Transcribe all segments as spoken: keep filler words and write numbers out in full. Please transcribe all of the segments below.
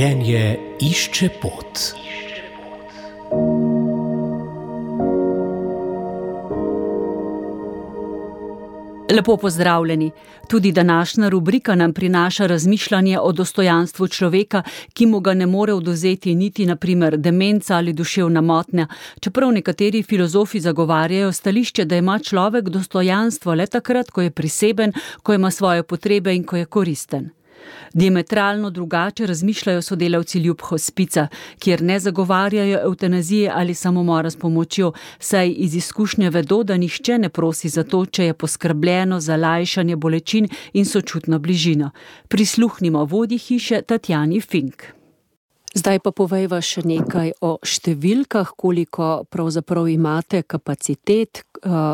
Življenje išče pot. Lepo pozdravljeni. Tudi današnja rubrika nam prinaša razmišljanje o dostojanstvu človeka, ki mu ga ne more odvzeti niti na primer demenca ali duševna motnja, čeprav nekateri filozofi zagovarjajo stališče, da ima človek dostojanstvo le takrat, ko je priseben, ko ima svoje potrebe in ko je koristen. Diametralno drugače razmišljajo sodelavci Ljub hospica, kjer ne zagovarjajo evtanazije ali samomora s pomočjo, saj iz izkušnje vedo, da nihče ne prosi za to, če je poskrbljeno za lajšanje bolečin in sočutno bližino. Prisluhnimo vodji hiše Tatjani Fink. Zdaj pa povejva še nekaj o številkah, koliko pravzaprav imate kapacitet,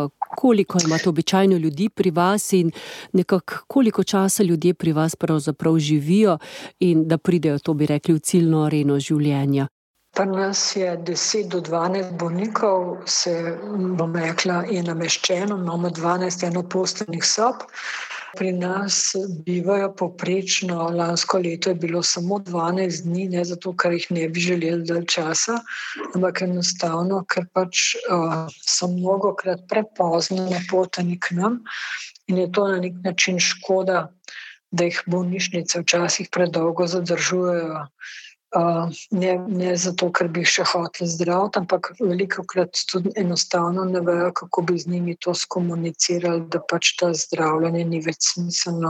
koliko imate običajno ljudi pri vas in nekako koliko časa ljudje pri vas pravzaprav živijo in da pridejo, to bi rekli, v ciljno areno življenja. Pri nas je deset do dvanajst bolnikov, se bom rekla, je nameščeno, imamo dvanajst enoposteljnih sob. Pri nas bivajo povprečno, lansko leto je bilo samo dvanajst dni, ne zato, ker jih ne bi želeli dalj časa, ampak enostavno, ker pač uh, so mnogokrat prepozno napoteni k nam in je to na nek način škoda, da jih bolnišnice včasih predolgo zadržujejo. Uh, ne, ne zato, ker bi jih še hoteli zdraviti, ampak velikokrat tudi enostavno ne vejo, kako bi z njimi to skomunicirali, da pač ta zdravljenje ni več smiselno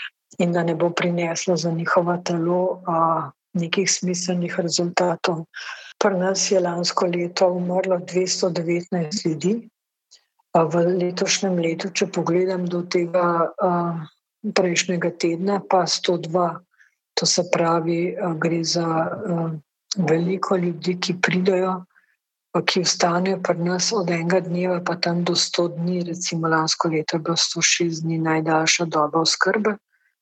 in da ne bo prineslo za njihovo telo uh, nekih smiselnih rezultatov. Pri nas je lansko leto umrlo dvesto devetnajst ljudi. Uh, v letošnjem letu, če pogledam do tega uh, prejšnjega tedna, pa sto dva. To se pravi, gre za uh, veliko ljudi, ki pridejo, ki vstanejo pri nas od enega dneva pa tam do sto dni, recimo lansko leto je bilo sto šest dni najdaljša doba oskrbe.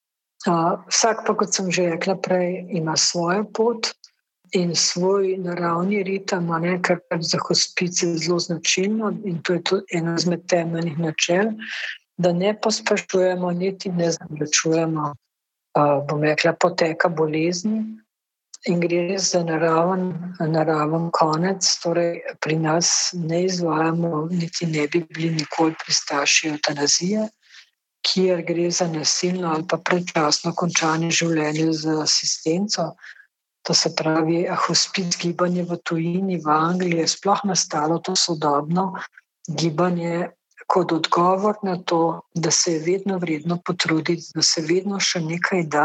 Uh, vsak pa, kot sem že rekla prej, ima svojo pot in svoj naravni ritem, ne, kar za hospic je zelo značilno in to je tudi eno izmed temeljnih načel, da ne pospešujemo, niti ne zavlačujemo. Uh, bom rekla, poteka bolezni in gre res za naraven, naraven konec. Torej, pri nas ne izvajamo, niti ne bi bili nikoli pristaši evtanazije, kjer gre za nasilno ali pa predčasno končanje življenja z asistenco. To se pravi, hospic gibanje v tujini, v Angliji je sploh nastalo to sodobno gibanje kot odgovor na to, da se je vedno vredno potruditi, da se vedno še nekaj da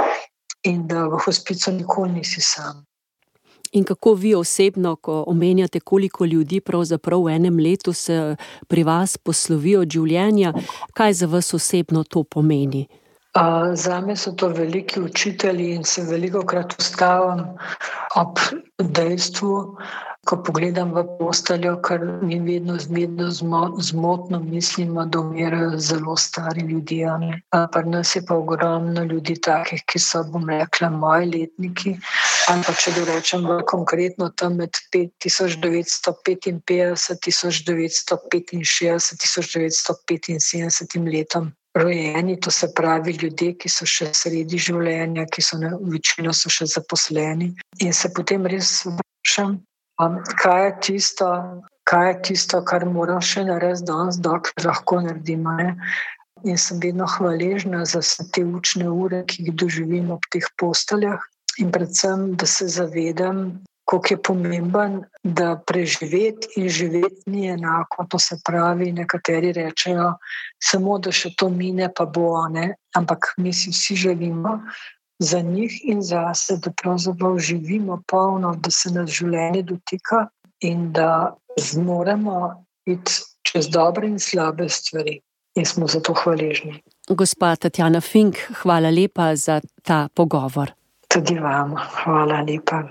in da v hospicu nikoli nisi sam. In kako vi osebno, ko omenjate, koliko ljudi pravzaprav v enem letu se pri vas poslovi od življenja, kaj za vas osebno to pomeni? Uh, zame so to veliki učitelji in se velikokrat ustavim ob dejstvu, ko pogledam v posteljo, ker mi vedno, vedno zmotno mislimo, da umirajo zelo stari ljudje. Pri nas je pa ogromno ljudi takih, ki so, bom rekla, moji letniki, ali pa če dorečem konkretno tam med tisoč devetsto petinpetdeset, tisoč devetsto petinšestdeset, tisoč devetsto petinsedemdeset letom rojeni, to se pravi ljudje, ki so še sredi življenja, ki so ne, večino so še zaposleni in se potem res vprašam, um, kaj je tisto, kaj je tisto, kar moram še narediti danes, dokler lahko naredimo. Ne? In sem vedno hvaležna za vse te učne ure, ki jih doživim ob teh posteljah in predvsem, da se zavedam, koliko je pomemben, da preživeti in živeti ni enako. To se pravi, nekateri rečejo, samo da še to mine, pa bo, ne? Ampak mi si vsi želimo za njih in zase, da pravzaprav živimo polno, da se nas življenje dotika in da zmoremo iti čez dobre in slabe stvari. In smo za to hvaležni. Gospa Tatjana Fink, hvala lepa za ta pogovor. Tudi vam, hvala lepa.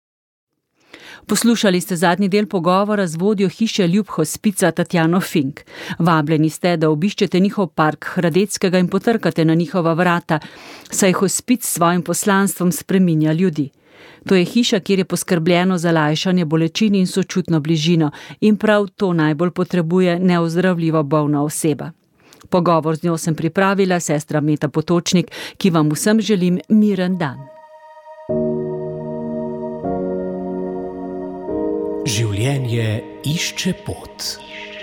Poslušali ste zadnji del pogovora z vodjo hiše Ljub hospica Tatjano Fink. Vabljeni ste, da obiščete njihov park Hradeckega in potrkate na njihova vrata, saj hospic s svojim poslanstvom spreminja ljudi. To je hiša, kjer je poskrbljeno za lajšanje bolečin in sočutno bližino in prav to najbolj potrebuje neozdravljivo bolna oseba. Pogovor z njo sem pripravila sestra Meta Potočnik, ki vam vsem želim miren dan. Življenje išče pot.